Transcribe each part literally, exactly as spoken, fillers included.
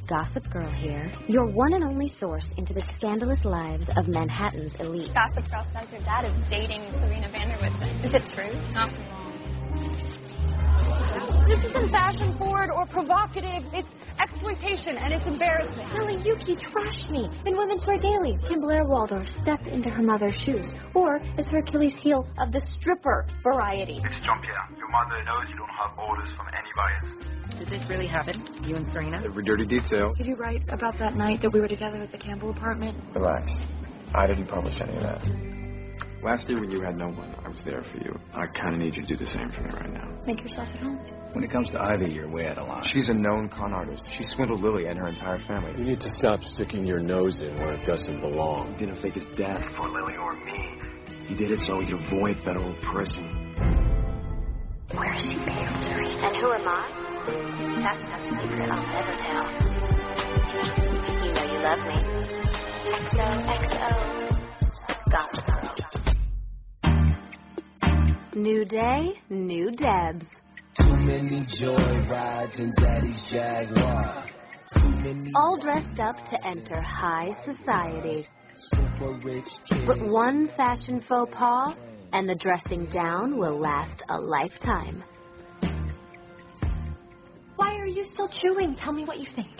Gossip Girl here, your one and only source into the scandalous lives of Manhattan's elite. Gossip Girl says your dad is dating Serena van der Woodsen. Is it true? Not wrong. This isn't fashion forward or provocative. It's exploitation and it's embarrassing. Nelly Yuki trashed me in Women's Wear Daily. Can Blair Waldorf step into her mother's shoes? Or is her Achilles heel of the stripper variety? It's Jean-Pierre. Your mother knows you don't have orders from any buyers. Did this really happen? You and Serena? Every dirty detail. Did you write about that night that we were together at the Campbell apartment? Relax. I didn't publish any of that. Last year when you had no one, I was there for you. I kind of need you to do the same for me right now. Make yourself at home. When it comes to Ivy, you're way out of line. She's a known con artist. She swindled Lily and her entire family. You need to stop sticking your nose in where it doesn't belong. He didn't fake his death For Lily or me. He did it so he could avoid federal prison. Where is she being, Serena? And who am I? That's a secret I'll never tell. You know you love me. X O X O. Gossip Girl. New day, new Debs. Too many joy rides in Daddy's Jaguar. Too many All dressed up to enter high society. super rich kids. But one fashion faux pas, and the dressing down will last a lifetime. Why are you still chewing? Tell me what you think.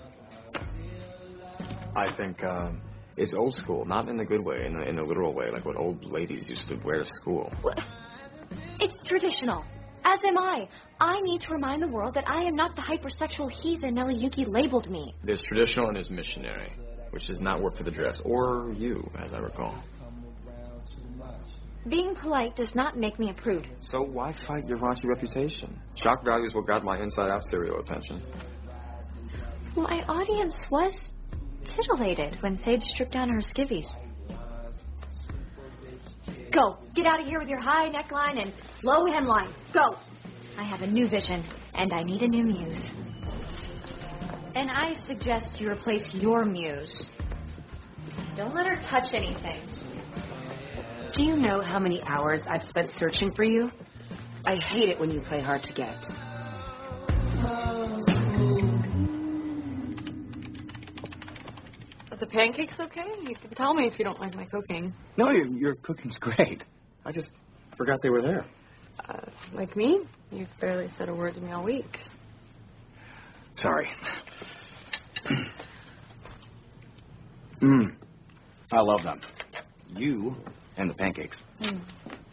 I think um, it's old school, not in the good way, in the, in the literal way, like what old ladies used to wear to school. It's traditional. As am I. I need to remind the world that I am not the hypersexual heathen Nelly Yuki labeled me. There's traditional and there's missionary, which does not work for the dress, or you, as I recall. Being polite does not make me a prude. So why fight your raunchy reputation? Shock value is what got my inside-out serial attention. My audience was titillated when Sage stripped down her skivvies. Go. Get out of here with your high neckline and low hemline. Go. I have a new vision, and I need a new muse. And I suggest you replace your muse. Don't let her touch anything. Do you know how many hours I've spent searching for you? I hate it when you play hard to get. Are the pancakes okay? You can tell me if you don't like my cooking. No, your, your cooking's great. I just forgot they were there. Uh, like me? You've barely said a word to me all week. Sorry. Mmm. I love them. You and the pancakes. Mm.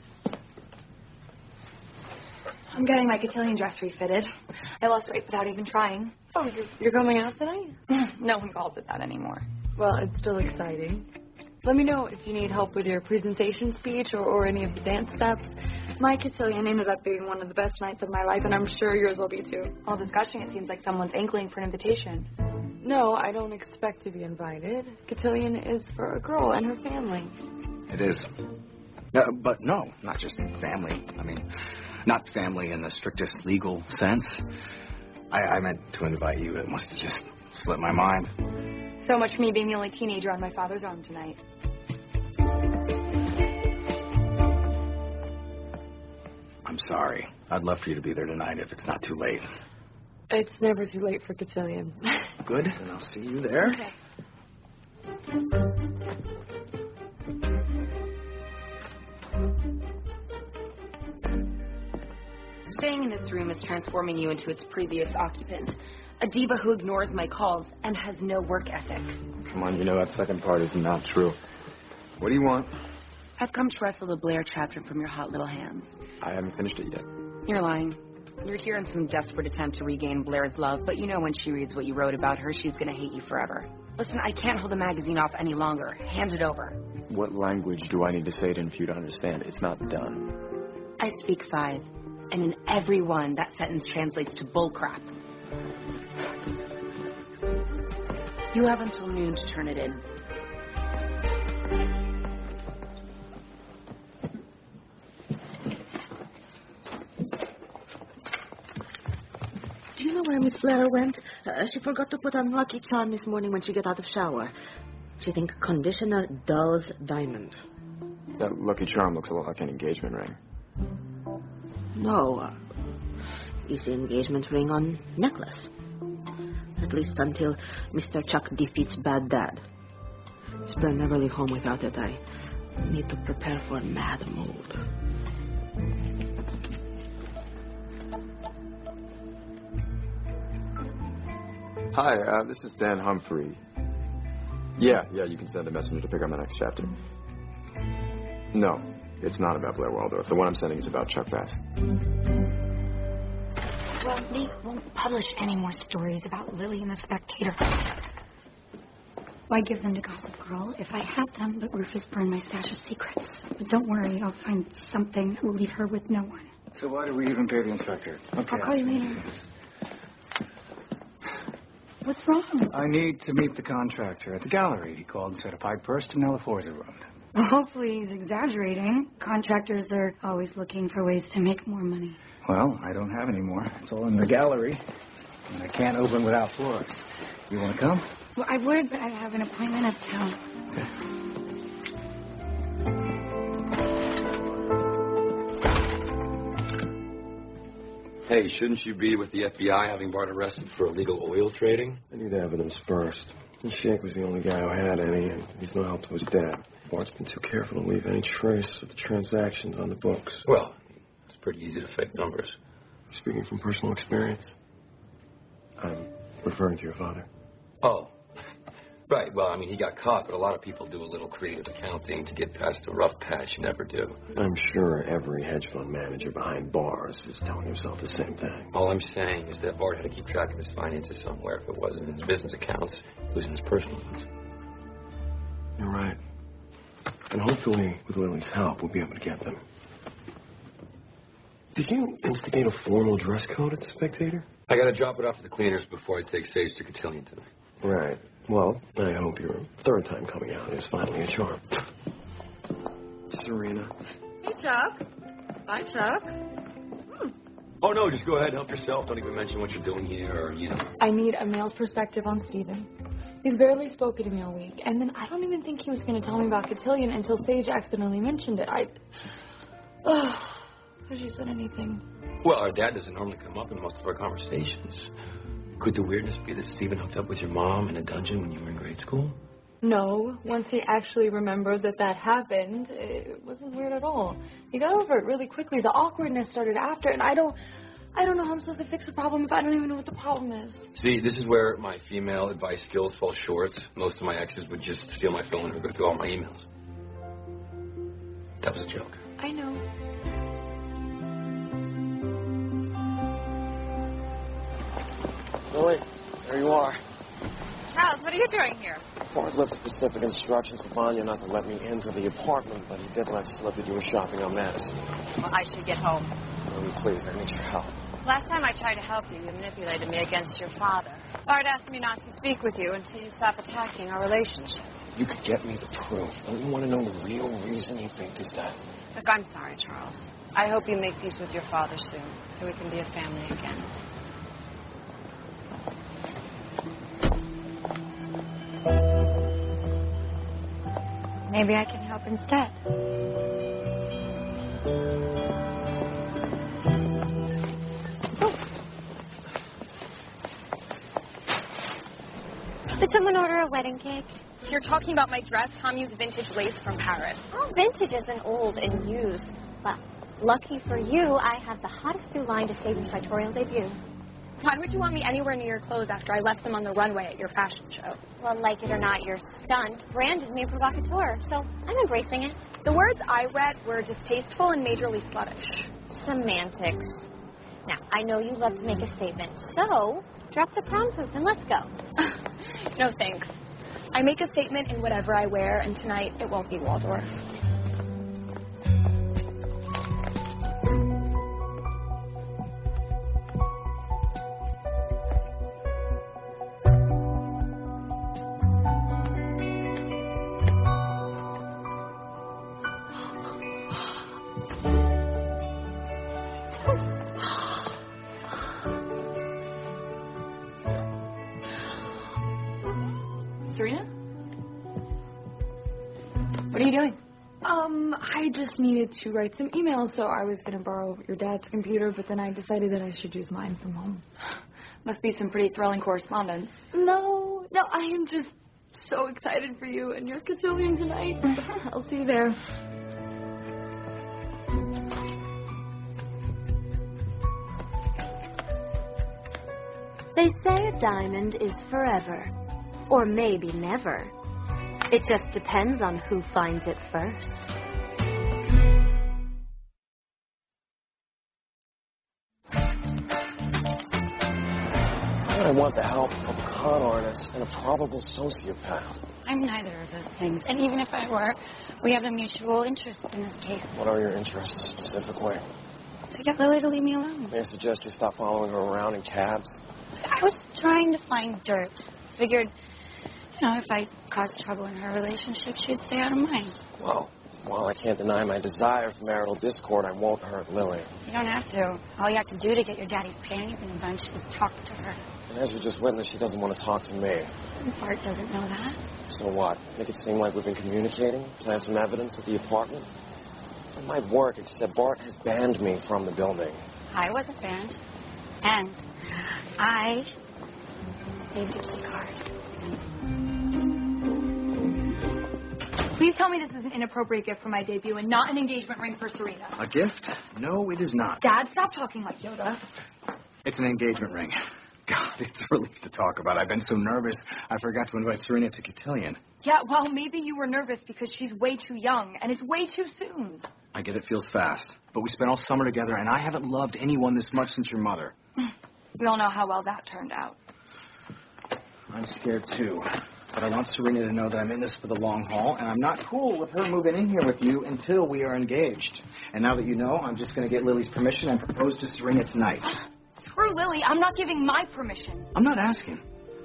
I'm getting my cotillion dress refitted. I lost weight without even trying. Oh, you're, you're coming out tonight? No one calls it that anymore. Well, it's still exciting. Let me know if you need help with your presentation speech or, or any of the dance steps. My cotillion ended up being one of the best nights of my life, and I'm sure yours will be too. All this gushing, it seems like someone's angling for an invitation. No, I don't expect to be invited. Cotillion is for a girl and her family. It is. Uh, but no, not just family. I mean, not family in the strictest legal sense. I, I meant to invite you. It must have just slipped my mind. So much for me being the only teenager on my father's arm tonight. I'm sorry. I'd love for you to be there tonight if it's not too late. It's never too late for cotillion. Good, and I'll see you there. Okay. Staying in this room is transforming you into its previous occupant. A diva who ignores my calls and has no work ethic. Come on, you know that second part is not true. What do you want? I've come to wrestle the Blair chapter from your hot little hands. I haven't finished it yet. You're lying. You're here in some desperate attempt to regain Blair's love, but you know when she reads what you wrote about her, she's going to hate you forever. Listen, I can't hold the magazine off any longer. Hand it over. What language do I need to say it in for you to understand? It's not done. I speak five, and in every one, that sentence translates to bullcrap. You have until noon to turn it in. Do you know where Miss Blair went? Uh, she forgot to put on Lucky Charm this morning when she got out of shower. She think conditioner dulls diamond. That Lucky Charm looks a lot like an engagement ring. No. Uh, it's the engagement ring on necklace. Uh, at least until Mister Chuck defeats Bad Dad. He's better never leave home without it. I need to prepare for a mad mold. Hi, uh, this is Dan Humphrey. Yeah, yeah, you can send a messenger to pick up my next chapter. No, it's not about Blair Waldorf. The one I'm sending is about Chuck Bass. Well, they won't publish any more stories about Lily and the Spectator. Why give them to Gossip Girl if I had them, but Rufus burned my stash of secrets? But don't worry, I'll find something that will leave her with no one. So why do we even pay the inspector? Okay, I'll call you later. What's wrong? I need to meet the contractor at the gallery. He called and said a pipe burst and now the floors are ruined. Well, hopefully he's exaggerating. Contractors are always looking for ways to make more money. Well, I don't have any more. It's all in the gallery. And I can't open without floors. You want to come? Well, I would, but I have an appointment uptown. Okay. Hey, shouldn't you be with the F B I having Bart arrested for illegal oil trading? I need evidence first. And Shank was the only guy who had any, and he's no help to his dad. Bart's been too careful to leave any trace of the transactions on the books. Well, it's pretty easy to fake numbers. Speaking from personal experience, I'm referring to your father. Oh, right. Well, I mean, he got caught, but a lot of people do a little creative accounting to get past the rough patch you never do. I'm sure every hedge fund manager behind bars is telling himself the same thing. All I'm saying is that Bart had to keep track of his finances somewhere. If it wasn't in his business accounts, it was in his personal ones. You're right. And hopefully, with Lily's help, we'll be able to get them. Did you instigate a formal dress code at the Spectator? I gotta drop it off to the cleaners before I take Sage to Cotillion tonight. Right. Well, I hope your third time coming out is finally a charm. Serena. Hey, Chuck. Bye, Chuck. Hmm. Oh, no, just go ahead and help yourself. Don't even mention what you're doing here or, you know. I need a male's perspective on Steven. He's barely spoken to me all week. And then I don't even think he was going to tell me about Cotillion until Sage accidentally mentioned it. I... Ugh. Has she said anything? Well, our dad doesn't normally come up in most of our conversations. Could the weirdness be that Steven hooked up with your mom in a dungeon when you were in grade school? No. Once he actually remembered that that happened, it wasn't weird at all. He got over it really quickly. The awkwardness started after, and I don't... I don't know how I'm supposed to fix the problem if I don't even know what the problem is. See, this is where my female advice skills fall short. Most of my exes would just steal my phone or go through all my emails. That was a joke. I know. Lily, there you are. Charles, what are you doing here? Bart left specific instructions for Vanya not to let me into the apartment, but he did let slip that you were shopping on Madison. Well, I should get home. Lily, please, I need your help. Last time I tried to help you, you manipulated me against your father. Bart asked me not to speak with you until you stop attacking our relationship. You could get me the proof. Don't you want to know the real reason he faked his death? Look, I'm sorry, Charles. I hope you make peace with your father soon, so we can be a family again. Maybe I can help instead. Did someone order a wedding cake? You're talking about my dress? Tom used vintage lace from Paris. Oh, vintage isn't old and used. Well, lucky for you, I have the hottest new line to save your sartorial debut. Why would you want me anywhere near your clothes after I left them on the runway at your fashion show? Well, like it or not, your stunt branded me a provocateur, so I'm embracing it. The words I read were distasteful and majorly sluttish. Semantics. Now, I know you love to make a statement, so drop the prom poop and let's go. No, thanks. I make a statement in whatever I wear, and tonight it won't be Waldorf. Serena? What are you doing? Um, I just needed to write some emails, so I was going to borrow your dad's computer, but then I decided that I should use mine from home. Must be some pretty thrilling correspondence. No, no, I am just so excited for you and your cotillion tonight. I'll see you there. They say a diamond is forever, or maybe never. It just depends on who finds it first. I want the help of a con artist and a probable sociopath. I'm neither of those things. And even if I were, we have a mutual interest in this case. What are your interests specifically? So get Lily to leave me alone. May I suggest you stop following her around in cabs? I was trying to find dirt. Figured, you know, if I caused trouble in her relationship, she'd stay out of mine. Well, while I can't deny my desire for marital discord, I won't hurt Lily. You don't have to. All you have to do to get your daddy's panties in a bunch is talk to her. And as you just witnessed, she doesn't want to talk to me. Bart doesn't know that. So what? Make it seem like we've been communicating? Plant some evidence at the apartment? It might work, except Bart has banned me from the building. I wasn't banned. And I saved a key card. Please tell me this is an inappropriate gift for my debut and not an engagement ring for Serena. A gift? No, it is not. Dad, stop talking like Yoda. It's an engagement ring. God, it's a relief to talk about. I've been so nervous, I forgot to invite Serena to cotillion. Yeah, well, maybe you were nervous because she's way too young, and it's way too soon. I get it feels fast, but we spent all summer together, and I haven't loved anyone this much since your mother. We all know how well that turned out. I'm scared, too. But I want Serena to know that I'm in this for the long haul, and I'm not cool with her moving in here with you until we are engaged. And now that you know, I'm just going to get Lily's permission and propose to Serena tonight. Screw Lily, I'm not giving my permission. I'm not asking.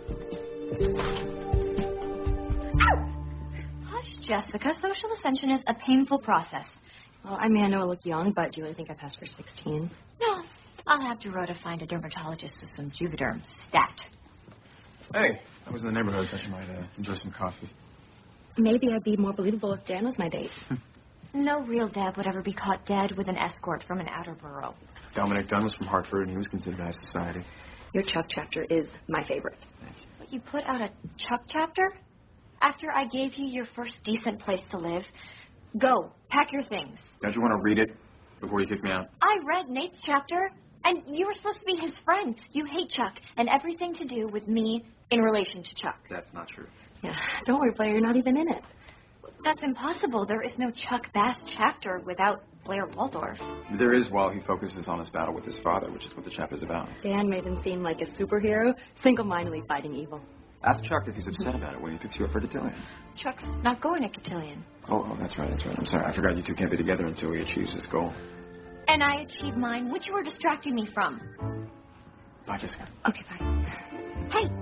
Hush, Jessica. Social ascension is a painful process. Well, I mean, I know I look young, but do you really think I passed for sixteen? No. I'll have to Rhoda find a dermatologist with some Juvederm stat. Hey, I was in the neighborhood. Thought you might uh, enjoy some coffee. Maybe I'd be more believable if Dan was my date. No real dad would ever be caught dead with an escort from an outer borough. Dominic Dunn was from Hartford, and he was considered high society. Your Chuck chapter is my favorite. But you put out a Chuck chapter? After I gave you your first decent place to live? Go, pack your things. Don't you want to read it before you kick me out? I read Nate's chapter, and you were supposed to be his friend. You hate Chuck, and everything to do with me in relation to Chuck. That's not true. Yeah, don't worry, Blair, you're not even in it. That's impossible. There is no Chuck Bass chapter without Blair Waldorf. There is while he focuses on his battle with his father, which is what the chapter is about. Dan made him seem like a superhero, single-mindedly fighting evil. Ask Chuck if he's upset about it when he picks you up for cotillion. Chuck's not going to cotillion. Oh, oh, that's right, that's right. I'm sorry. I forgot you two can't be together until he achieves his goal. And I achieve mine, which you were distracting me from. Bye, Jessica. Okay, fine. Hey!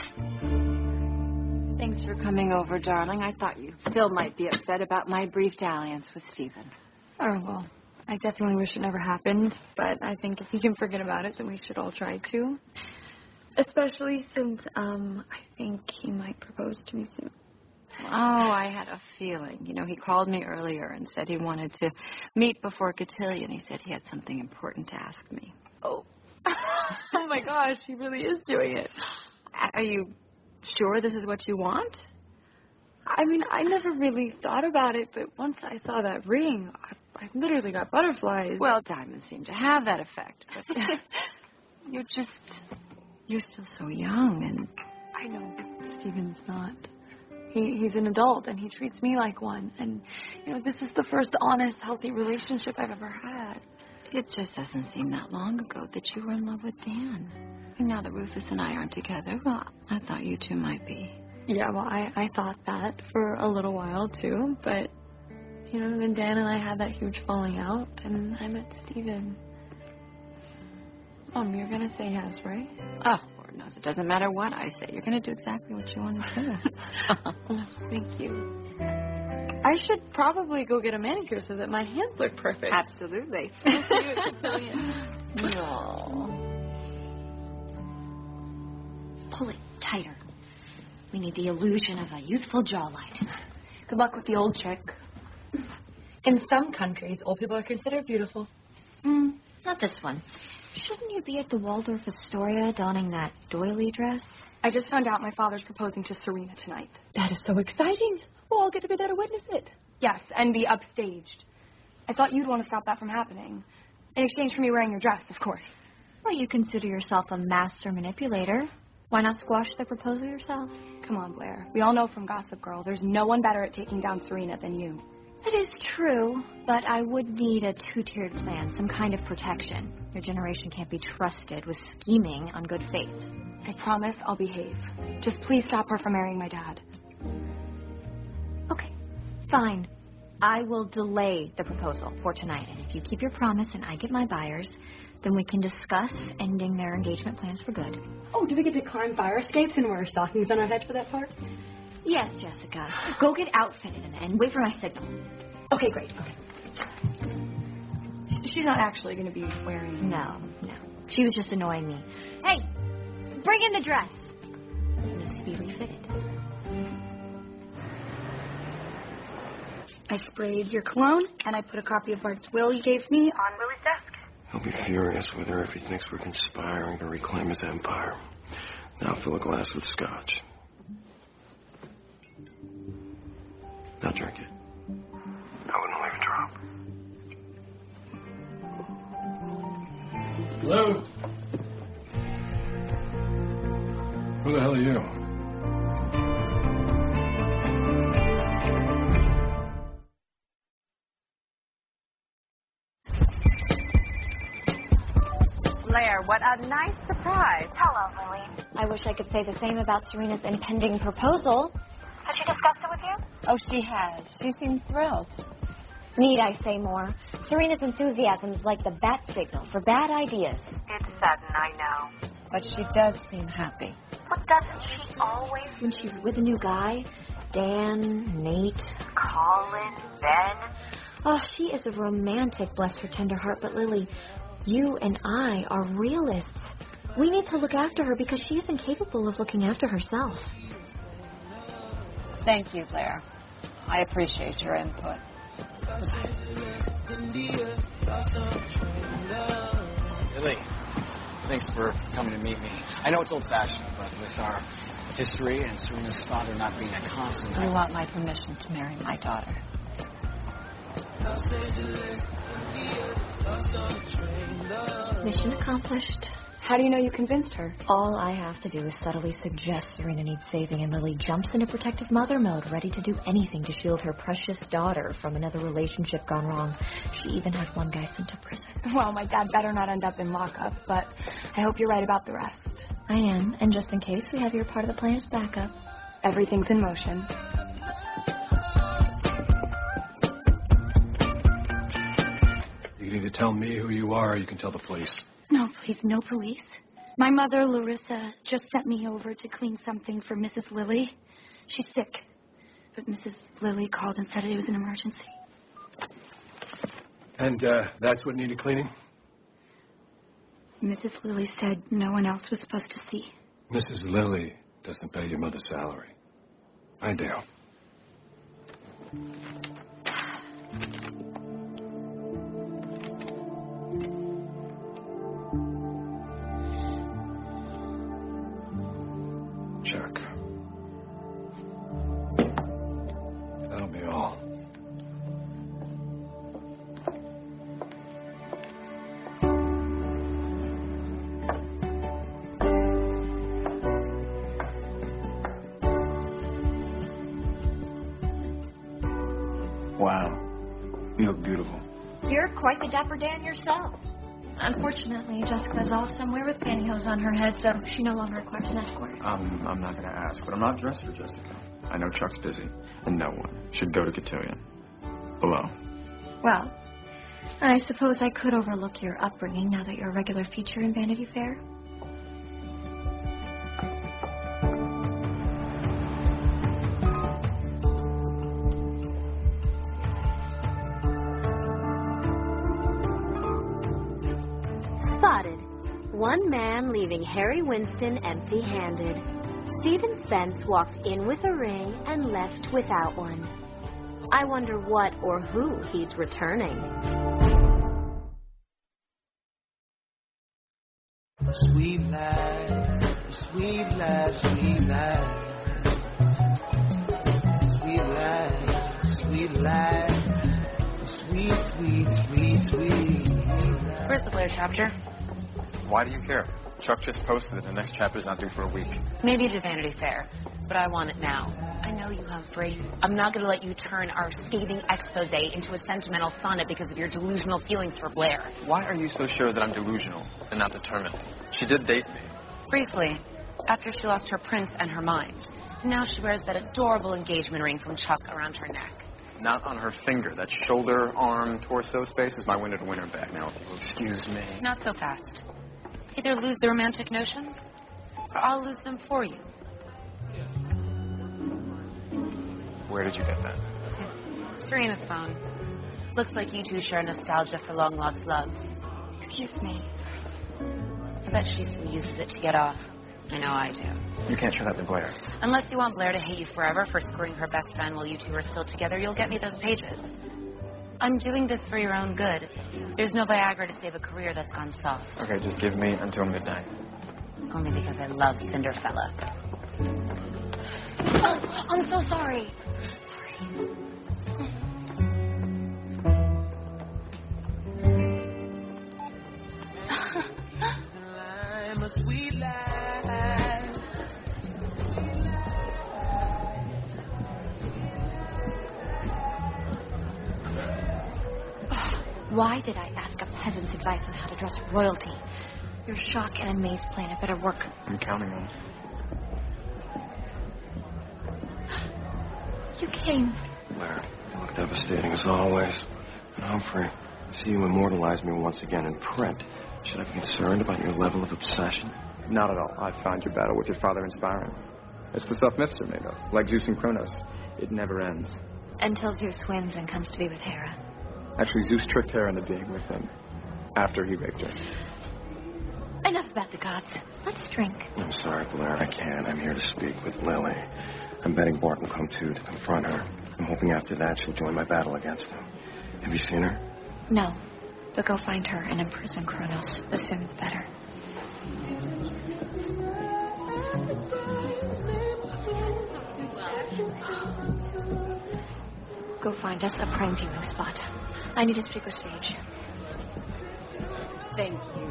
Thanks for coming over, darling. I thought you still might be upset about my brief dalliance with Stephen. Oh, well, I definitely wish it never happened, but I think if he can forget about it, then we should all try to. Especially since, um, I think he might propose to me soon. Oh, I had a feeling. You know, he called me earlier and said he wanted to meet before cotillion. He said he had something important to ask me. Oh. Oh, my gosh, he really is doing it. Are you sure this is what you want? I mean, I never really thought about it, but once I saw that ring, I, I literally got butterflies. Well, diamonds seem to have that effect, but you're just, you're still so young, and... I know, but Stephen's not. He, he's an adult, and he treats me like one, and, you know, this is the first honest, healthy relationship I've ever had. It just doesn't seem that long ago that you were in love with Dan. And now that Rufus and I aren't together, well, I thought you two might be. Yeah, well, I, I thought that for a little while, too. But, you know, then Dan and I had that huge falling out, and I met Stephen. Mom, you're going to say yes, right? Oh, Lord knows. It doesn't matter what I say. You're going to do exactly what you want to do. Oh, thank you. I should probably go get a manicure so that my hands look perfect. Absolutely. Thank you, Cotillion. No. Pull it tighter. We need the illusion of a youthful jawline. Good luck with the old chick. In some countries, old people are considered beautiful. Mm, not this one. Shouldn't you be at the Waldorf Astoria donning that doily dress? I just found out my father's proposing to Serena tonight. That is so exciting. We'll all get to be there to witness it. Yes, and be upstaged. I thought you'd want to stop that from happening. In exchange for me wearing your dress, of course. Well, you consider yourself a master manipulator. Why not squash the proposal yourself? Come on, Blair. We all know from Gossip Girl there's no one better at taking down Serena than you. It is true, but I would need a two-tiered plan, some kind of protection. Your generation can't be trusted with scheming on good faith. I promise I'll behave. Just please stop her from marrying my dad. Okay, fine. I will delay the proposal for tonight, and if you keep your promise and I get my buyers, then we can discuss ending their engagement plans for good. Oh, do we get to climb fire escapes and wear stockings on our heads for that part? Yes, Jessica. Go get outfitted and, and wait for my signal. Okay, great. Okay. She's not actually going to be wearing... No, no. She was just annoying me. Hey, bring in the dress. It needs to be refitted. I sprayed your cologne, and I put a copy of Bart's will you gave me on Lily's desk. He'll be furious with her if he thinks we're conspiring to reclaim his empire. Now fill a glass with scotch. Now drink it. I wouldn't leave a drop. Hello? Who the hell are you? Blair, what a nice surprise. Hello, Lily. I wish I could say the same about Serena's impending proposal. Has she discussed it with you? Oh, she has. She seems thrilled. Need I say more? Serena's enthusiasm is like the bat signal for bad ideas. It's sudden, I know. But she does seem happy. But doesn't she always when she's with a new guy? Dan, Nate, Colin, Ben. Oh, she is a romantic, bless her tender heart. But Lily, you and I are realists. We need to look after her because she is incapable of looking after herself. Thank you, Blair. I appreciate your input. Lily, thanks for coming to meet me. I know it's old-fashioned, but with our history and Serena's father not being a constant... You want my permission to marry my daughter. Mission accomplished. How do you know you convinced her? All I have to do is subtly suggest Serena needs saving, and Lily jumps into protective mother mode, ready to do anything to shield her precious daughter from another relationship gone wrong. She even had one guy sent to prison. Well, my dad better not end up in lockup, but I hope you're right about the rest. I am, and just in case, we have your part of the plan as backup. Everything's in motion. You need to tell me who you are, or you can tell the police. No, please, no police. My mother, Larissa, just sent me over to clean something for Missus Lily. She's sick. But Missus Lily called and said it was an emergency. And uh, that's what needed cleaning? Missus Lily said no one else was supposed to see. Missus Lily doesn't pay your mother's salary. I do. Check. That'll be all. Wow. You look beautiful. You're quite the dapper Dan yourself. Unfortunately, Jessica's off somewhere with pantyhose on her head, so she no longer requires an escort. Um, I'm not going to ask, but I'm not dressed for Jessica. I know Chuck's busy, and no one should go to Cotillion. Below. Well, I suppose I could overlook your upbringing now that you're a regular feature in Vanity Fair. Spotted. One man leaving Harry Winston empty-handed. Stephen Spence walked in with a ring and left without one. I wonder what or who he's returning. Sweet life, sweet life, sweet life. Sweet life, sweet life. Sweet, sweet, sweet, sweet life. Where's the Blair chapter? Why do you care? Chuck just posted it. The next chapter's not due for a week. Maybe to Vanity Fair, but I want it now. I know you, Humphrey. I'm not going to let you turn our scathing expose into a sentimental sonnet because of your delusional feelings for Blair. Why are you so sure that I'm delusional and not determined? She did date me. Briefly, after she lost her prince and her mind. Now she wears that adorable engagement ring from Chuck around her neck. Not on her finger. That shoulder, arm, torso space is my winter to winter bag. Now, if you'll excuse me. Not so fast. Either lose the romantic notions, or I'll lose them for you. Where did you get that? Serena's phone. Looks like you two share nostalgia for long-lost loves. Excuse me. I bet she uses it to get off. I know I do. You can't show that to Blair. Unless you want Blair to hate you forever for screwing her best friend while you two are still together, you'll get me those pages. I'm doing this for your own good. There's no Viagra to save a career that's gone soft. Okay, just give me until midnight. Only because I love Cinderfella. Oh, I'm so sorry. Sorry. I'm a sweet life. Why did I ask a peasant's advice on how to dress royalty? Your shock and amaze plan had better work. I'm counting on it. You came. Blair, you look devastating as always. And Humphrey, I see you immortalize me once again in print. Should I be concerned about your level of obsession? Not at all. I found your battle with your father inspiring. It's the stuff myths are made of, like Zeus and Kronos. It never ends. Until Zeus wins and comes to be with Hera. Actually, Zeus tricked Hera into being with him after he raped her. Enough about the gods. Let's drink. I'm sorry, Blair. I can't. I'm here to speak with Lily. I'm betting Bart will come too to confront her. I'm hoping after that she'll join my battle against him. Have you seen her? No. But go find her and imprison Kronos. The sooner the better. Go find us a prime viewing spot. I need to speak with Sage. Thank you.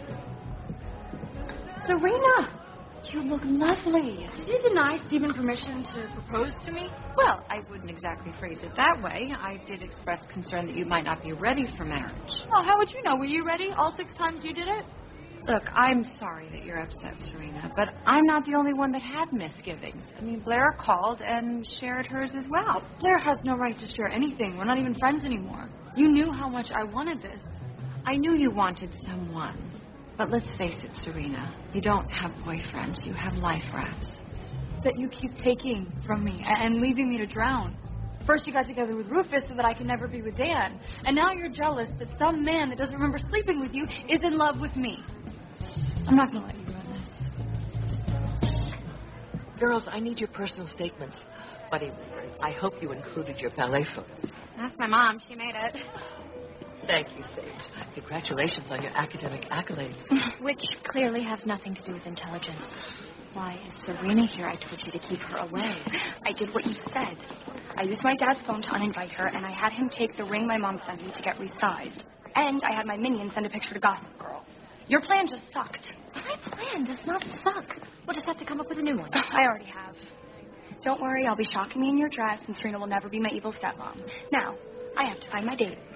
Serena, you look lovely. Did you deny Stephen permission to propose to me? Well, I wouldn't exactly phrase it that way. I did express concern that you might not be ready for marriage. Oh, how would you know? Were you ready all six times you did it? Look, I'm sorry that you're upset, Serena, but I'm not the only one that had misgivings. I mean, Blair called and shared hers as well. Blair has no right to share anything. We're not even friends anymore. You knew how much I wanted this. I knew you wanted someone. But let's face it, Serena, you don't have boyfriends. You have life rafts. That you keep taking from me and leaving me to drown. First you got together with Rufus so that I can never be with Dan. And now you're jealous that some man that doesn't remember sleeping with you is in love with me. I'm not going to let you ruin this. Girls, I need your personal statements. Buddy, I hope you included your ballet photos. That's my mom. She made it. Thank you, Sage. Congratulations on your academic accolades. Which clearly have nothing to do with intelligence. Why is Serena here? I told you to keep her away. I did what you said. I used my dad's phone to uninvite her, and I had him take the ring my mom sent me to get resized. And I had my minion send a picture to Gossip Girl. Your plan just sucked. My plan does not suck. We'll just have to come up with a new one. I already have. Don't worry, I'll be shocking me in your dress, and Serena will never be my evil stepmom. Now, I have to find my date.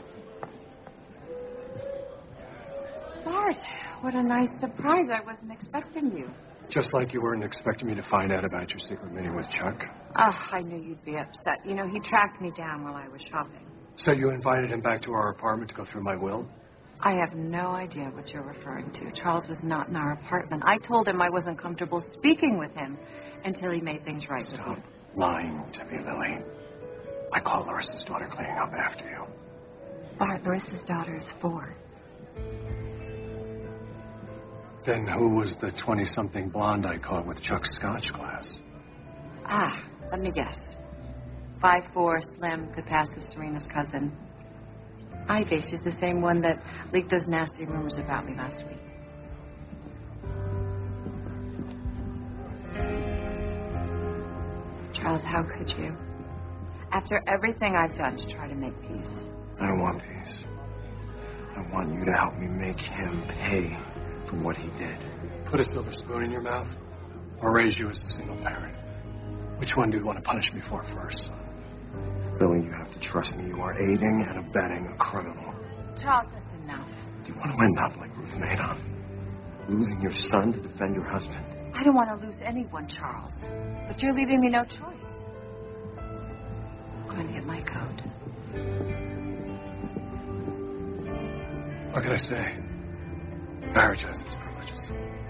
Bart, what a nice surprise. I wasn't expecting you. Just like you weren't expecting me to find out about your secret meeting with Chuck. Oh, I knew you'd be upset. You know, he tracked me down while I was shopping. So you invited him back to our apartment to go through my will? I have no idea what you're referring to. Charles was not in our apartment. I told him I wasn't comfortable speaking with him until he made things right Stop with him. lying to me, Lily. I called Larissa's daughter cleaning up after you. Bart, Larissa's daughter is four. Then who was the twenty-something blonde I caught with Chuck's scotch glass? Ah, let me guess. Five four, slim, could pass as Serena's cousin. Ivy, she's the same one that leaked those nasty rumors about me last week. Charles, how could you? After everything I've done to try to make peace. I don't want peace. I want you to help me make him pay for what he did. Put a silver spoon in your mouth or raise you as a single parent. Which one do you want to punish me for first? Lily, you have to trust me. You are aiding and abetting a criminal. Charles, that's enough. Do you want to end up like Ruth Madoff? Losing your son to defend your husband? I don't want to lose anyone, Charles. But you're leaving me no choice. I'm going to get my coat. What can I say? Marriage has its privileges.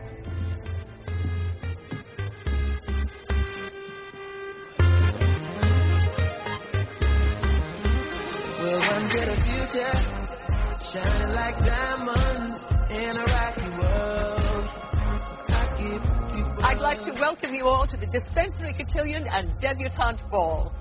We'll one get a future, shining like diamonds in a rocky world. I keep, keep I'd like to welcome you all to the Dispensary Cotillion and Debutante Ball.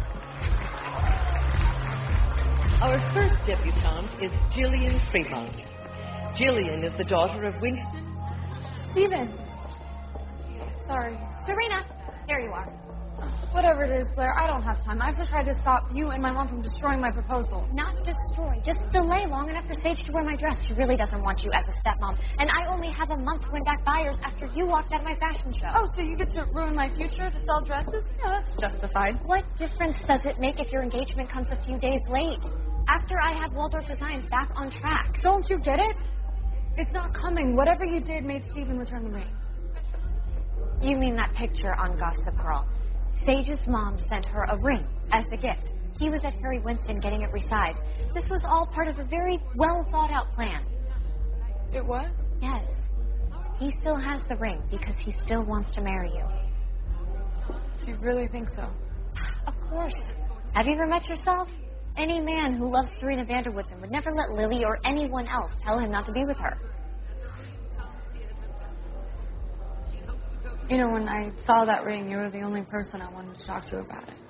Our first debutante is Jillian Fremont. Jillian is the daughter of Winston. Steven. Sorry. Serena, there you are. Whatever it is, Blair, I don't have time. I have to try to stop you and my mom from destroying my proposal. Not destroy, just delay long enough for Sage to wear my dress. She really doesn't want you as a stepmom. And I only have a month to win back buyers after you walked out of my fashion show. Oh, so you get to ruin my future to sell dresses? Yeah, that's justified. What difference does it make if your engagement comes a few days late? After I have Waldorf Designs back on track. Don't you get it? It's not coming. Whatever you did made Steven return the ring. You mean that picture on Gossip Girl? Sage's mom sent her a ring as a gift. He was at Harry Winston getting it resized. This was all part of a very well thought out plan. It was? Yes. He still has the ring because he still wants to marry you. Do you really think so? Of course. Have you ever met yourself? Any man who loves Serena Vanderwoodson would never let Lily or anyone else tell him not to be with her. You know, when I saw that ring, you were the only person I wanted to talk to about it.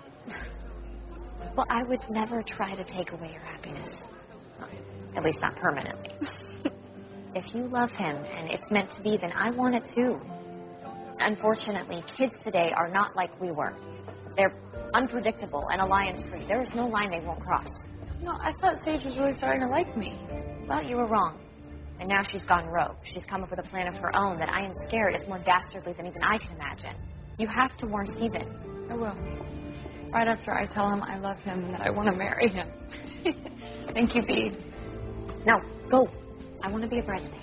Well, I would never try to take away your happiness. At least not permanently. If you love him and it's meant to be, then I want it too. Unfortunately, kids today are not like we were. They're unpredictable and alliance-free. There is no line they won't cross. No, I thought Sage was really starting to like me. Well, you were wrong. And now she's gone rogue. She's come up with a plan of her own that I am scared is more dastardly than even I can imagine. You have to warn Steven. I will. Right after I tell him I love him and that I want to marry him. Thank you, Bede. No, go. I want to be a bridesmaid.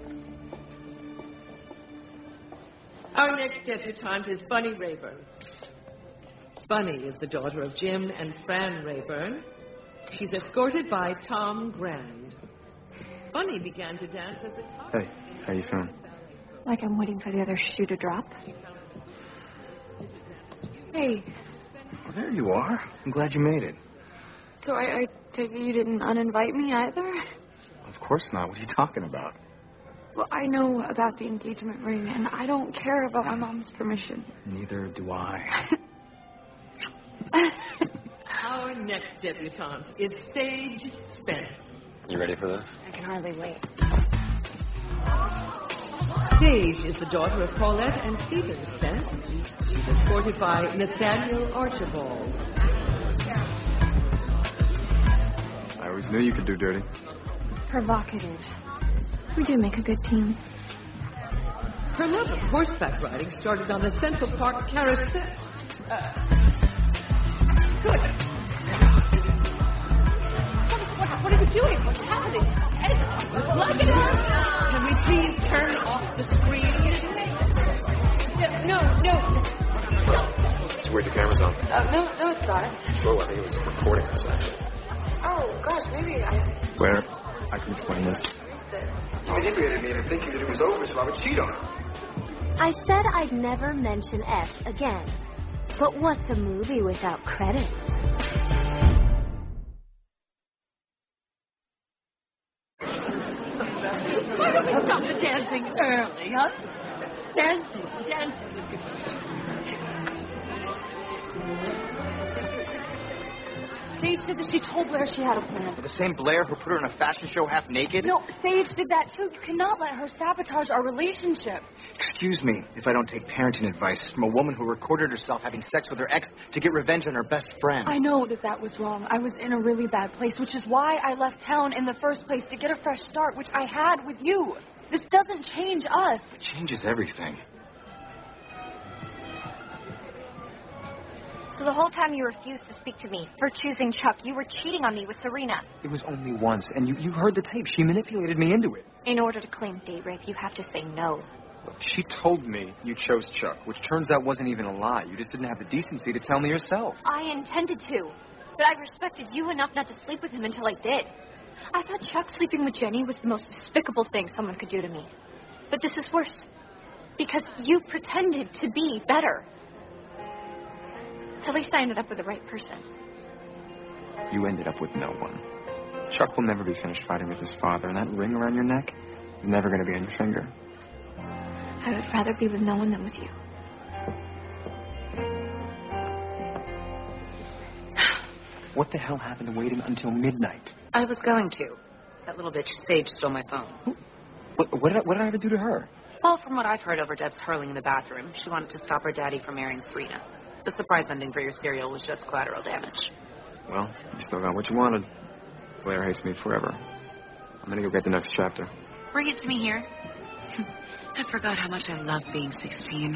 Our next debutante is Bunny Rayburn. Bunny is the daughter of Jim and Fran Rayburn. She's escorted by Tom Grand. Bunny began to dance as a child. Hey, how you feeling? Like I'm waiting for the other shoe to drop. Hey. Well, there you are. I'm glad you made it. So I, I take it you didn't uninvite me either? Of course not. What are you talking about? Well, I know about the engagement ring, and I don't care about my mom's permission. Neither do I. Our next debutante is Sage Spence. You ready for this? I can hardly wait. Sage is the daughter of Paulette and Stephen Spence. She's escorted by Nathaniel Archibald. I always knew you could do dirty. Provocative. We do make a good team. Her love of horseback riding started on the Central Park Carousel. Uh, good. What, what are you doing? What's happening? Look at her! Can we please turn off the screen? No, no, no. It's weird the camera's on. Uh, no, no, it's not. Whoa, I think it was recording us, actually. Oh, gosh, maybe I... Where? I can explain this. You manipulated me into thinking that it was over so I would cheat on her. I said I'd never mention S again. But what's a movie without credits? Why don't we stop the dancing early, huh? Dancing, dancing. Sage did this. She told Blair she had a plan. The same Blair who put her in a fashion show half naked? No, Sage did that too. You cannot let her sabotage our relationship. Excuse me if I don't take parenting advice from a woman who recorded herself having sex with her ex to get revenge on her best friend. I know that that was wrong. I was in a really bad place, which is why I left town in the first place, to get a fresh start, which I had with you. This doesn't change us. It changes everything. So the whole time you refused to speak to me for choosing Chuck, you were cheating on me with Serena. It was only once, and you, you heard the tape. She manipulated me into it. In order to claim date rape, you have to say no. Look, she told me you chose Chuck, which turns out wasn't even a lie. You just didn't have the decency to tell me yourself. I intended to, but I respected you enough not to sleep with him until I did. I thought Chuck sleeping with Jenny was the most despicable thing someone could do to me. But this is worse, because you pretended to be better. At least I ended up with the right person. You ended up with no one. Chuck will never be finished fighting with his father, and that ring around your neck is never going to be on your finger. I would rather be with no one than with you. What the hell happened to waiting until midnight? I was going to. That little bitch Sage stole my phone. What, what, did I, what did I ever do to her? Well, from what I've heard over Deb's hurling in the bathroom, she wanted to stop her daddy from marrying Serena. The surprise ending for your serial was just collateral damage. Well, you still got what you wanted. Blair hates me forever. I'm gonna go get the next chapter. Bring it to me here. I forgot how much I love being sixteen.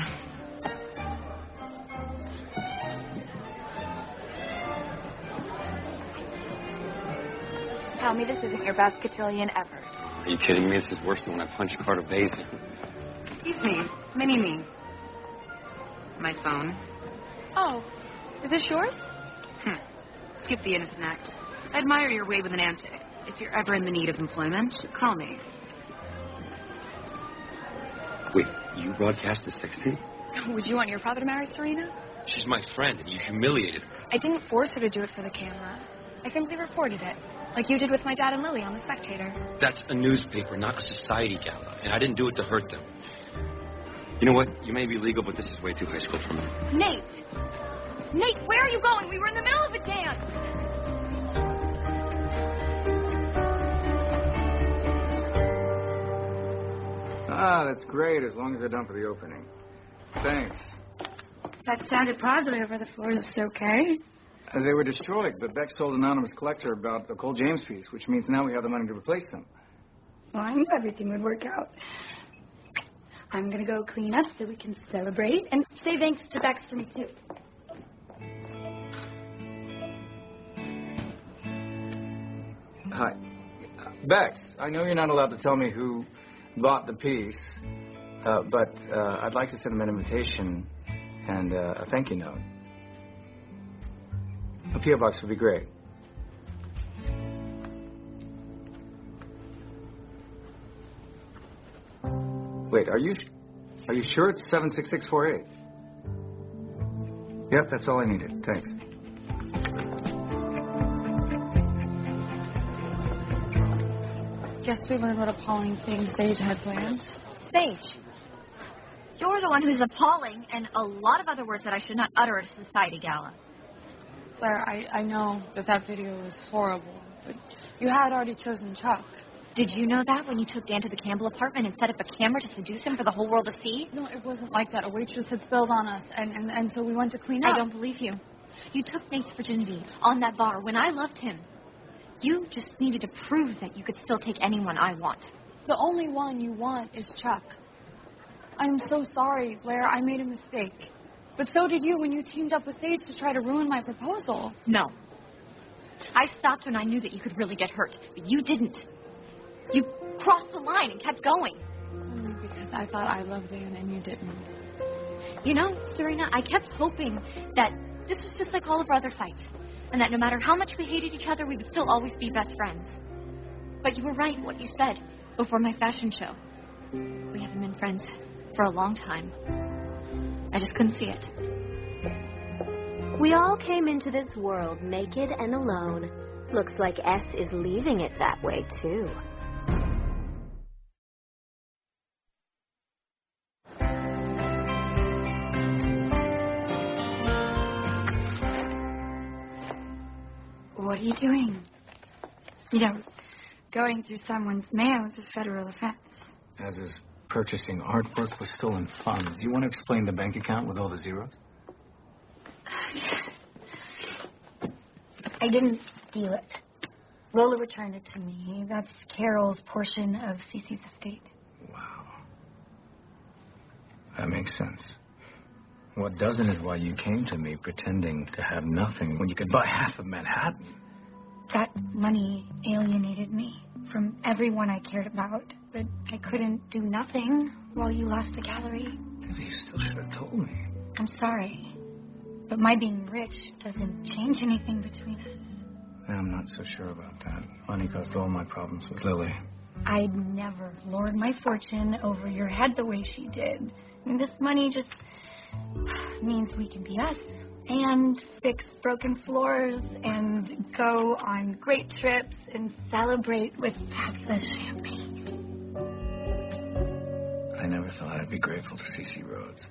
Tell me this isn't your best cotillion ever. Are you kidding me? This is worse than when I punched Carter Basin. Excuse me. Mini-me. My phone. Oh, is this yours? Hmm. Skip the innocent act. I admire your way with an antic. If you're ever in the need of employment, call me. Wait, you broadcast the sex tape? Would you want your father to marry Serena? She's my friend, and you humiliated her. I didn't force her to do it for the camera. I simply reported it, like you did with my dad and Lily on The Spectator. That's a newspaper, not a society gala, and I didn't do it to hurt them. You know what? You may be legal, but this is way too high school for me. Nate! Nate, where are you going? We were in the middle of a dance! Ah, that's great, as long as they're done for the opening. Thanks. That sounded positive. Are the floors okay? Uh, they were destroyed, but Beck told an anonymous collector about the Cole James piece, which means now we have the money to replace them. Well, I knew everything would work out. I'm going to go clean up so we can celebrate. And say thanks to Bex for me, too. Hi. Uh, Bex, I know you're not allowed to tell me who bought the piece, uh, but uh, I'd like to send them an invitation and uh, a thank you note. A P O box would be great. Wait, are you are you sure it's seven six six four eight? Yep, that's all I needed. Thanks. Guess we learned what appalling things Sage had planned. Sage, you're the one who's appalling, and a lot of other words that I should not utter at a society gala. Claire, I, I know that that video was horrible, but you had already chosen Chuck. Did you know that when you took Dan to the Campbell apartment and set up a camera to seduce him for the whole world to see? No, it wasn't like that. A waitress had spilled on us, and, and, and so we went to clean up. I don't believe you. You took Nate's virginity on that bar when I loved him. You just needed to prove that you could still take anyone I want. The only one you want is Chuck. I'm so sorry, Blair. I made a mistake. But so did you when you teamed up with Sage to try to ruin my proposal. No. I stopped when I knew that you could really get hurt, but you didn't. You crossed the line and kept going. Only because I thought I loved Dan and you didn't. You know, Serena, I kept hoping that this was just like all of our other fights, and that no matter how much we hated each other, we would still always be best friends. But you were right in what you said before my fashion show. We haven't been friends for a long time. I just couldn't see it. We all came into this world naked and alone. Looks like S is leaving it that way, too. what are you doing? You know, going through someone's mail is a federal offense. As is purchasing artwork with stolen funds. You want to explain the bank account with all the zeros? I didn't steal it. Lola returned it to me. That's Carol's portion of Cece's estate. Wow. That makes sense. What doesn't is why you came to me pretending to have nothing when you could buy half of Manhattan. That money alienated me from everyone I cared about, but I couldn't do nothing while you lost the gallery. Maybe you still should have told me. I'm sorry, but my being rich doesn't change anything between us. I'm not so sure about that. Money caused all my problems with Lily. I'd never lord my fortune over your head the way she did. I mean, this money just means we can be us and fix broken floors and go on great trips and celebrate with fabulous champagne. I never thought I'd be grateful to Cece Rhodes.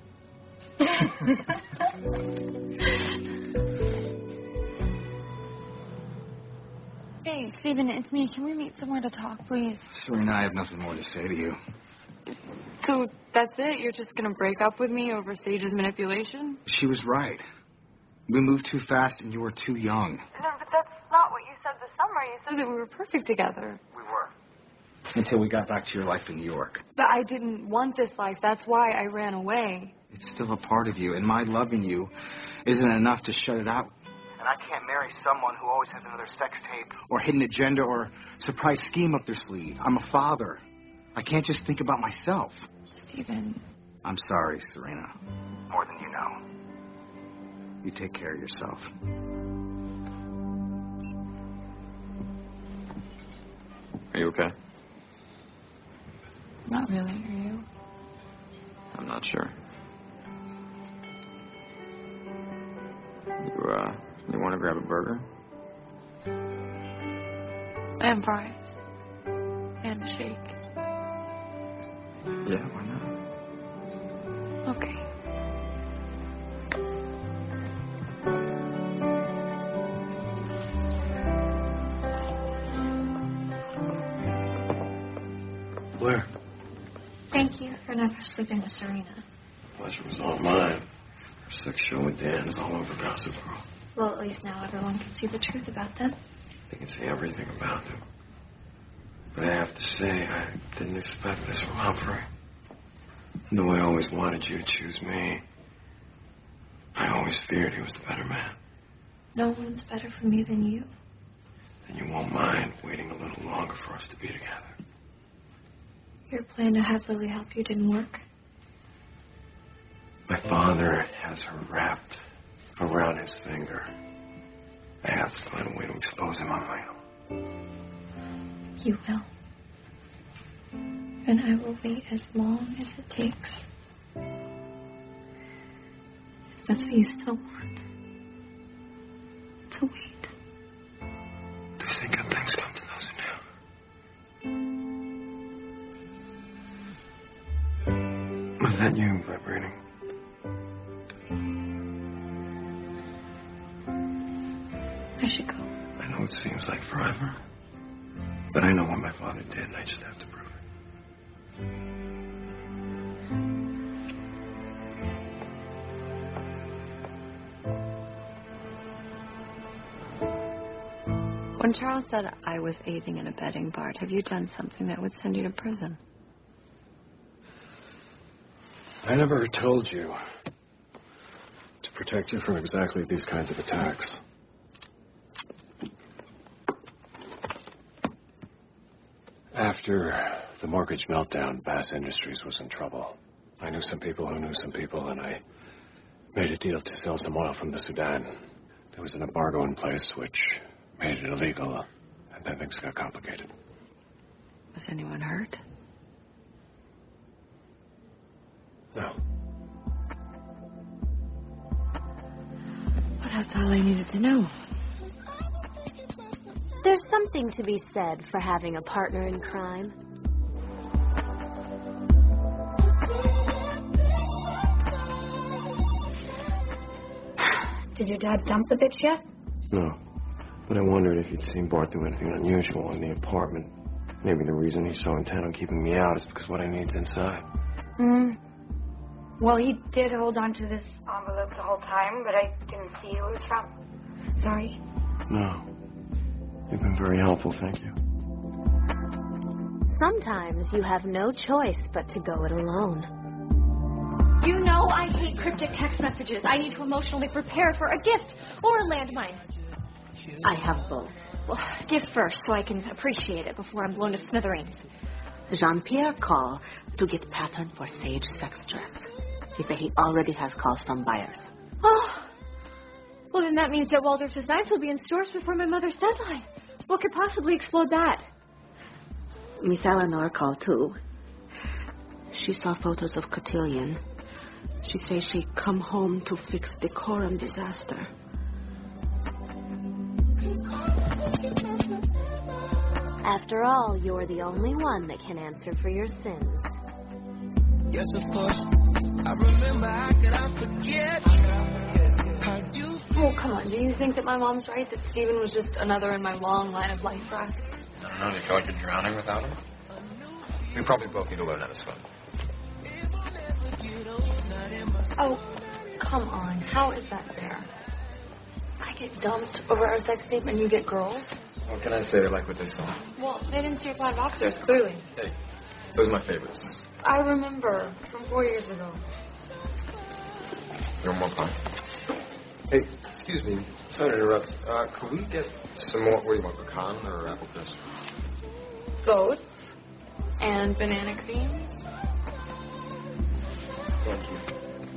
Hey, Stephen, it's me. Can we meet somewhere to talk, please? Serena, I have nothing more to say to you. So that's it? You're just going to break up with me over Sage's manipulation? She was right. We moved too fast and you were too young. No, but that's not what you said this summer. You said that we were perfect together. We were. Until we got back to your life in New York. But I didn't want this life. That's why I ran away. It's still a part of you, and my loving you isn't enough to shut it out. And I can't marry someone who always has another sex tape or hidden agenda or surprise scheme up their sleeve. I'm a father. I can't just think about myself. Stephen. I'm sorry, Serena. More than you know. You take care of yourself. Are you okay? Not really, are you? I'm not sure. You, uh, you want to grab a burger? And fries. And a shake. Yeah, why not? Okay. Blair. Thank you for never sleeping with Serena. Pleasure was all mine. Her sex show with Dan is all over Gossip Girl. Well, at least now everyone can see the truth about them. They can see everything about him. But I have to say, I didn't expect this from Humphrey. Though I always wanted you to choose me, I always feared he was the better man. No one's better for me than you. And you won't mind waiting a little longer for us to be together. Your plan to have Lily help you didn't work. My father has her wrapped around his finger. I have to find a way to expose him on my own. You will. And I will wait as long as it takes. If that's what you still want. To wait. Do you think good things come to those who do? Was that you vibrating? I should go. I know it seems like forever. But I know what my father did, and I just have to prove it. When Charles said I was aiding and abetting Bart, have you done something that would send you to prison? I never told you to protect you from exactly these kinds of attacks. After the mortgage meltdown, Bass Industries was in trouble. I knew some people who knew some people, and I made a deal to sell some oil from the Sudan. There was an embargo in place which made it illegal, and then things got complicated. Was anyone hurt? No. Well, that's all I needed to know. There's something to be said for having a partner in crime. Did your dad dump the bitch yet? No. But I wondered if you'd seen Bart do anything unusual in the apartment. Maybe the reason he's so intent on keeping me out is because what I need's inside. Hmm. Well, he did hold on to this envelope the whole time, but I didn't see who it was from. Sorry. No. You've been very helpful, thank you. Sometimes you have no choice but to go it alone. You know I hate cryptic text messages. I need to emotionally prepare for a gift or a landmine. I have both. Well, gift first so I can appreciate it before I'm blown to smithereens. Jean-Pierre called to get pattern for Sage sex dress. He said he already has calls from buyers. Oh, well then that means that Waldorf Designs will be in stores before my mother's deadline. What could possibly explode that? Miss Eleanor called too. She saw photos of Cotillion. She says she come home to fix decorum disaster. After all, you're the only one that can answer for your sins. Yes, of course. I remember, how could I forget? How you Oh, come on. Do you think that my mom's right, that Stephen was just another in my long line of life for us? I don't know. Do you feel like you're drowning without him? We probably both need to learn how to swim. Oh, come on. How is that fair? I get dumped over our sex tape and you get girls? What can I say? They like what they saw. Well, they didn't see your plaid boxers, clearly. Hey, those are my favorites. I remember from four years ago. You want more pie? Hey, excuse me. Sorry to interrupt. Uh, could we get some more, what do you want, pecan or apple crisp? Both. And banana cream. Thank you.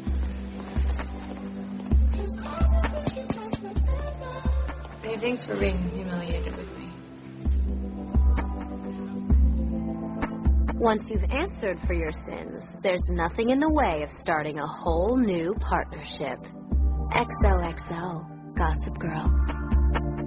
Hey, thanks for being humiliated with me. Once you've answered for your sins, there's nothing in the way of starting a whole new partnership. X O X O, Gossip Girl.